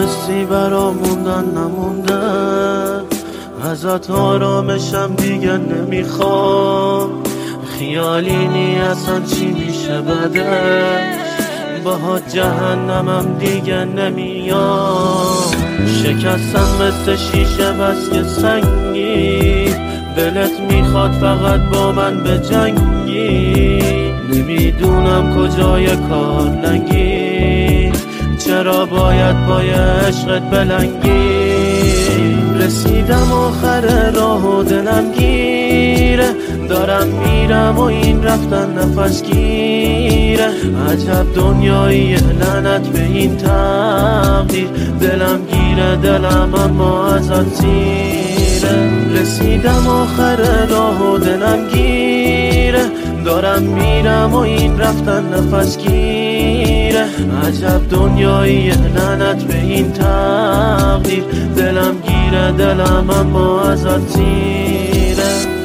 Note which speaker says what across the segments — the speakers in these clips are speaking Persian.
Speaker 1: حسی برا موندن نمونده، ازت آرامشم دیگه نمیخوام. خیالی نی اصلا چی میشه بعدش، باهات جهنمم دیگه نمیام. شکستم مثل شیشه بس که سنگی، دلت میخواد فقط با من به جنگی. نمیدونم کجای کار لنگی، چرا باید با عشقت بلنگی. رسیدم آخر راه و دلم گیره، دارم میرم و این رفتن نفس گیره. عجب دنیایی لعنت به این تقدیر، دلم گیره دلم اما ازت سیره. رسیدم آخر راه و دلم گیره، دارم میرم و این رفتن نفس گیره. عجب دنیایی لعنت به این تقدیر، دلم گیره دلم اما ازت سیره.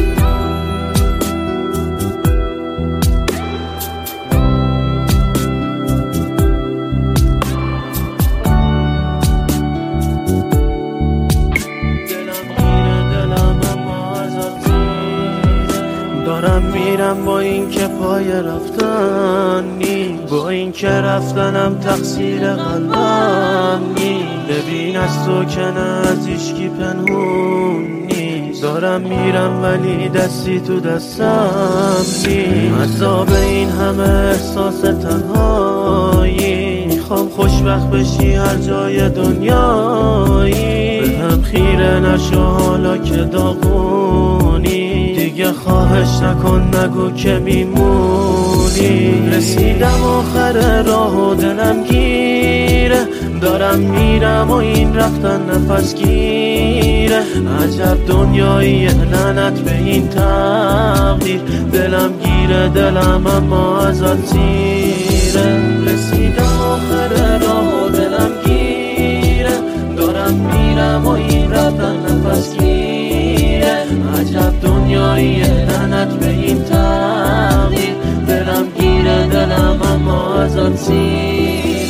Speaker 1: دارم میرم با این که پای رفتن نیست، با این که رفتنم تقصیر قلبم نیست. ببین از تو که نه از هیچکی پنهون نیست، دارم میرم ولی دستی تو دستم نیست. عذاب این همه احساس تنهایی، میخوام خوشبخت بشی هر جای دنیایی. به هم خیره نشو حالا که داغونی، دیگه خواهش نکن نگو که میمونی. رسیدم آخر راه و دلم گیره، دارم میرم و این رفتن نفس گیره. عجب دنیایی لعنت به این تقدیر، دلم گیره دلم اما ازت سیره. رسیدم آخر راه و دلم گیره، دارم میرم و این رفتن نفس گیره. عجب دنیایی لعنت به این تقدیر، دلم گیره دلم اما ازت سیره.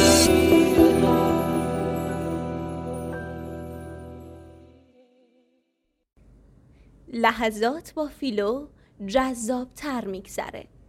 Speaker 2: لحظات با فیلو جذاب تر میگذره.